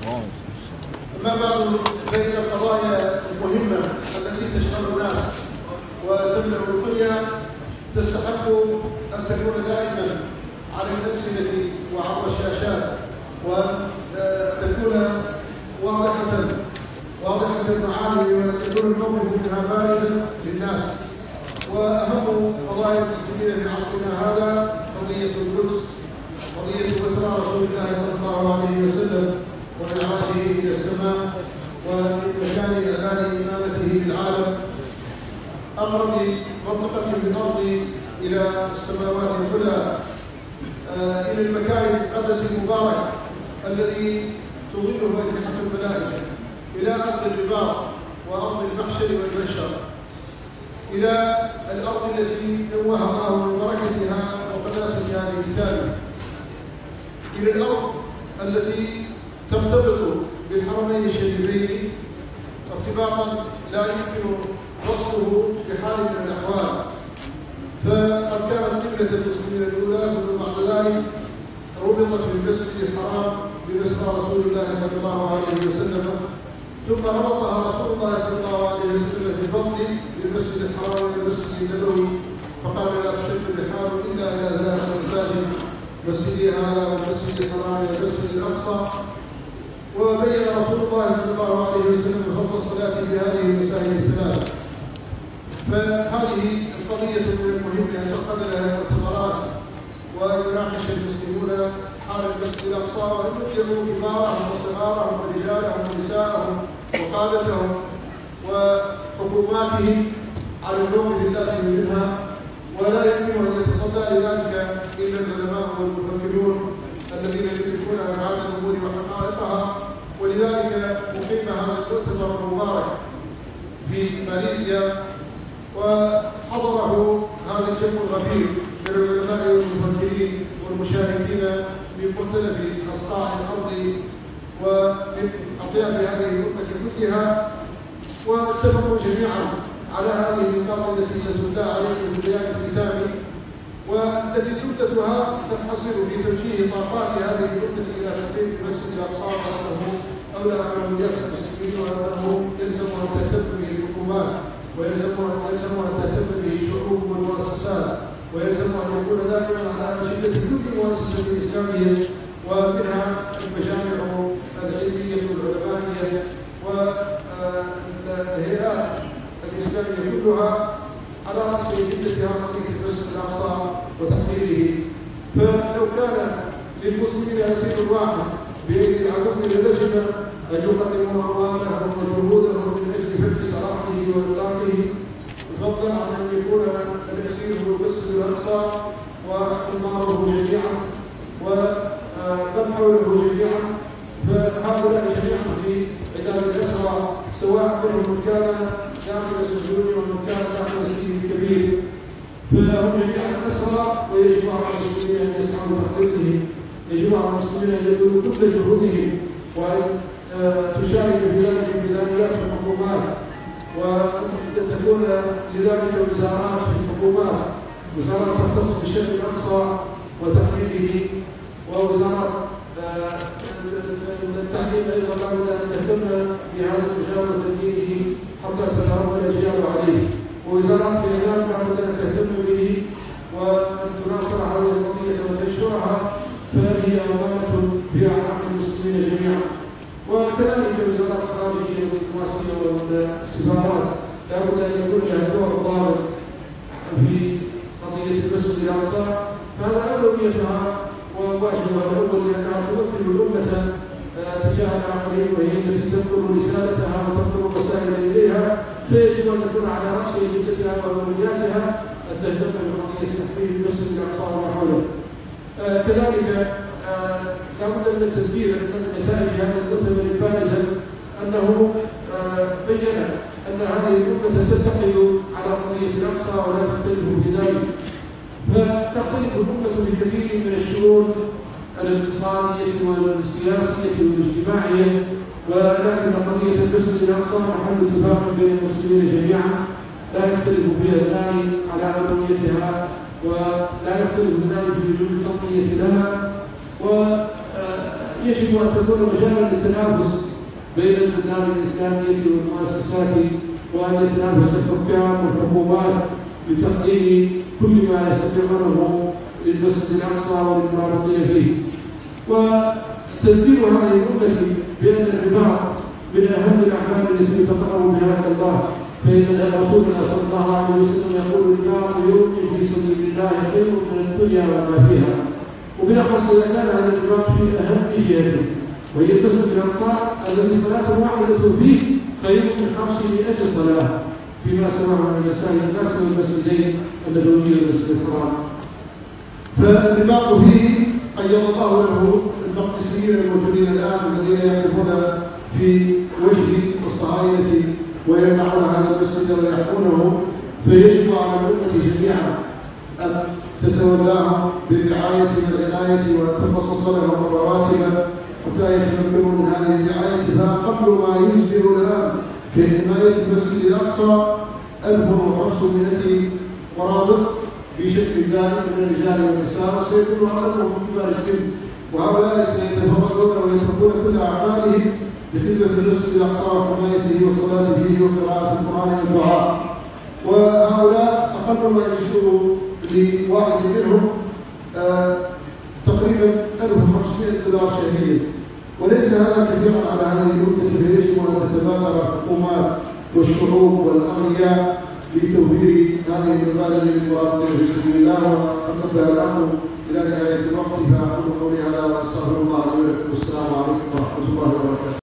أما بعد فإن القضايا المهمة التي تشغل الناس وتملأ الدنيا تستحق أن تكون دائما على الألسنة وعبر الشاشات، وأن تكون واضحة المعاني، وأن يكون الموقف منها بارزا للناس. وأهم قضايا المسلمين في عصرنا هذا قضية القدس، قضية إسراء رسول الله صلى الله عليه وسلم ومعراجه إلى السماء ومكان أذان إمامته في العالم، أقرب منطقة في الأرض إلى السماوات العلى، إلى المكان المقدس المبارك الذي تظله أجنحة الملائكة، إلى أرض الرباط وأرض المحشر والمنشر، إلى الأرض التي نوهها الله من بركتها وقداستها لكتابه، إلى الأرض التي ترتبط بالحرمين الشريفين ارتباطا لا يمكن وصفه بحال من الأحوال. فقد كانت قبلة المسلمين الأولى، ثم بعد ذلك ربطت بالمسجد الحرام بمسرى رسول الله صلى الله عليه وسلم، ثم ربطها رسول الله صلى الله عليه وسلم في الفضل بالمسجد الحرام والمسجد النبوي، فقال لا تشد الرحال إلا إلى ثلاثة مساجد، مسجدي هذا والمسجد الحرام والمسجد الأقصى. وبين رسول الله صلى الله عليه وسلم فضل الصلاة في هذه المساجد الثلاث. فهذه القضية من المهم أن تؤخذ لها اعتبارات، ويناقش المسلمون حال المسجد الأقصى، وأن يرجعوا كبارهم وصغارهم ورجالهم ونساءهم وقادتهم وحكوماتهم على الموقف اللازم منها، ولا يمكن أن يتصدى لذلك إلا العلماء والمفكرون الذين يدركون أبعاد الأمور وحقائقها. ولذلك أقيم هذا المؤتمر المبارك في ماليزيا، وحضره هذا الجمع الغفير من العلماء والمفكرين والمشاركين من مختلف أصقاع الأرض ومن أطياف هذه الأمة كلها، واتفقوا جميعا على هذه النقاط التي ستتلى عليكم في بيان الكتاب، والتي جملتها تنحصر في توجيه طاقات هذه الأمة إلى تحقيق المسجد الأقصى، وأنه أولى أولويات المسلمين، وأنه يلزم أن تهتم به الحكومات، ويلزم أن تهتم به الشعوب والمؤسسات، ويلزم أن يكون دائما على أنشطة كل مؤسسة إسلامية، ومنها المجامع العلمية والعلمانية والهيئات الإسلامية كلها على رأس جدتها قضية المسجد الأقصى وتحريره. فلو كان للمسلمين يسير واحد بأيدي العدو للجنة أن يقدموا أموالهم وجهودهم من أجل فك صلاحه وإطلاقه، فضلا عن أن يكون الأسير هو المسجد الأقصى وإماره جميعا ومن حوله جميعا. فهؤلاء جميعا في عداد الأسرى، سواء منهم من كان داخل السجون ومن كان داخل السجن الكبير، فهم جميعا أسرى، ويجب على المسلمين أن يسعوا لتخليصهم، يجب على المسلمين أن يبذلوا كل جهودهم، وأن تشارك في ذلك ميزانيات الحكومات، وتكون لذلك وزارات في الحكومات، وزارات تختص بالشأن الأقصى وتحريره، ووزارات التعليم أيضا لابد أن تهتم بهذا المجال وتدبيره حتى تتربى الأجيال عليه، ووزارات الإعلام لابد أن تهتم به وأن تناصر هذه القضية وتنشرها، فهي أمانة في أعناق المسلمين جميعا. وكذلك وزارات الخارجية والدبلوماسية والسفارات لابد أن يكون لها دور ضارب في قضية المسجد الأقصى، فهذا أولويتها وواجبها الأول، لأنها تمثل الأمة تجاه الآخرين، وهي التي تنقل رسالتها وتنقل الرسائل إليها، فيجب أن تكون على رأس جدتها وأولوياتها أن تهتم بقضية تحرير المسجد الأقصى وما حوله. كذلك لابد من التذكير من نتائج هذا المؤتمر الفائزة أنه بين أن هذه الأمة تتحد على قضية الأقصى ولا تختلف في ذلك، فتختلف الأمة بكثير من الشؤون الاقتصادية والسياسية والاجتماعية، ولكن قضية المسجد الأقصى محل اتفاق بين المسلمين جميعا، لا يختلف فيها اثنان على أولويتها، ولا يختلف اثنان في وجود التضحية لها. يجب أن تكون مجالا للتنافس بين البلدان الإسلامية والمؤسسات، وأن يتنافس الحكام والحكومات لتقديم كل ما يستطيعونه للمسجد الأقصى وللمرابطين فيه. وتذكير هذه الأمة بأن الرباط من أهم الأعمال التي تقرب بها إلى الله، فإن رسولنا صلى الله عليه وسلم يقول: الرباط يوم في سبيل الله خير من الدنيا وما فيها. وبالأخص إذا كان هذا الرباط في أهم جهته، وهي المسجد الأقصى الذي صلاة واحدة فيه خير من 500 صلاة، فيما سمعه من مسائل الناس والمسجدين النبوي والمسجد الحرام. فالرباط فيه قيض الله له المقدسيين الموجودين الآن الذين يقفون في وجه الصهاينة ويمنعون هذا المسجد ويحكونه، فيجب على الأمة جميعا أن تتولاهم بالرعاية والعناية وتخصص لهم الرواتب حتى يتمكنوا من هذه الرعاية. فأقل ما يجزئ الآن في حماية المسجد الأقصى 1500 مرابط بشكل دائم من الرجال والنساء، وسيكون أغلبهم كبار السن، وهؤلاء سيتفرغون ويتركون كل أعمالهم لخدمة المسجد الأقصى وحمايته والصلاة فيه وقراءة القرآن والدعاء. وهؤلاء أقل ما يجزئ لواحد منهم تقريبا 1500 دولار شهريا، وليس هذا كثيرا على هذه الأمة، فيجب أن تتبادر الحكومات والشعوب والأغنياء لتوفير هذه المبادئ للمواطنين في سبيل الله. وأنتهى الأمر إلى نهاية الوقت، فأقول قولي هذا وأستغفر الله لي ولكم. والسلام عليكم ورحمة الله وبركاته.